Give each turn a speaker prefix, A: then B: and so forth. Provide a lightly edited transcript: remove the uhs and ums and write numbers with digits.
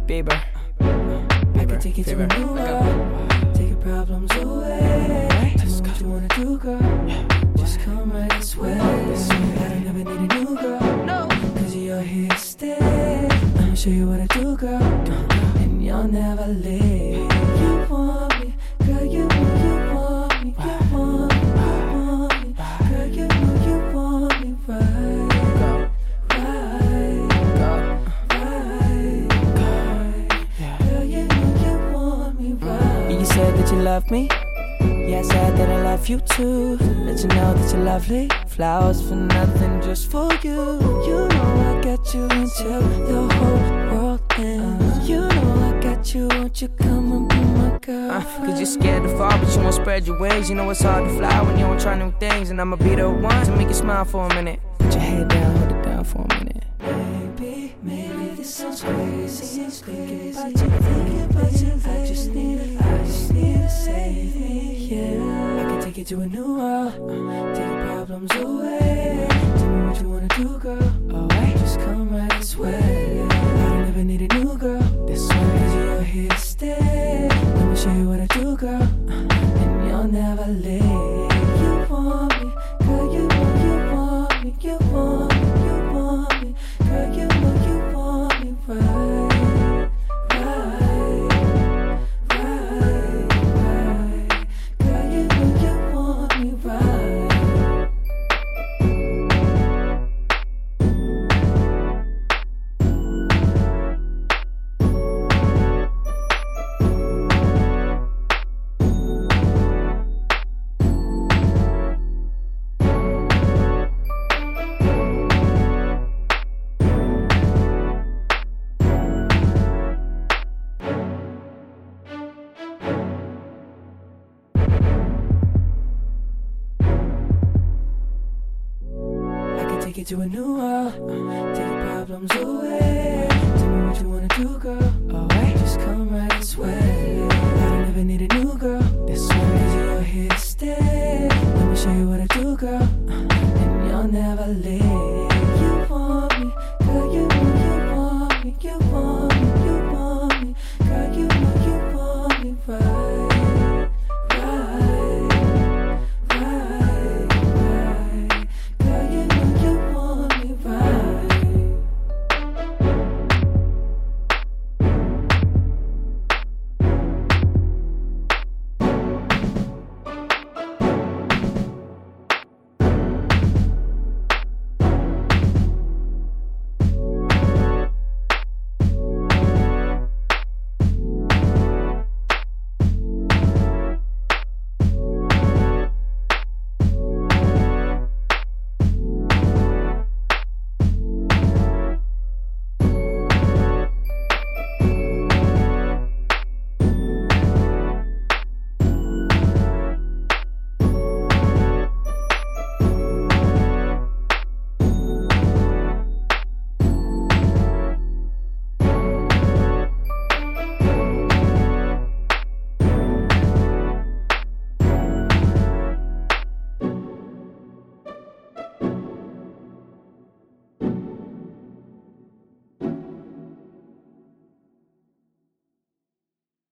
A: Bieber.
B: I can take you to a new world, take your problems away. Tell me what you wanna do, girl. Just come right this way. I don't ever need a new girl, no, cause you're here to stay. I'ma show you what I do, girl, and you'll never leave. You want me, girl, you know you want me. You want me, you want me. Girl, you know you want me right. You said that you love me, yeah, I said that I love you too. Let you know that you're lovely, flowers for nothing, just for you. You know I got you until the whole world ends. You know I got you, won't you come and be my girl?
A: Cause you're scared to fall, but you won't spread your wings. You know it's hard to fly when you don't try new things. And I'ma be the one to make you smile for a minute. Put your head down, hold it down for a minute.
B: Maybe this sounds crazy. Thinking about you, I just need to save me, yeah. I can take you to a new world, take your problems away. Tell me what you wanna do, girl. Alright, just come right this way. I don't ever need a new girl, this way, cause you're here to stay. Let me show you what I do, girl, and you'll never leave. You want me, girl, you know you want me. You want me, you want me. Girl, you know you want me right. Girl, you know you want me right. Take you to a new world, take your problems away. Tell me what you wanna do, girl. Alright, just come right this way. I don't ever need a new girl, this way, cause you're here to stay. Let me show you what I do, girl, and you'll never leave.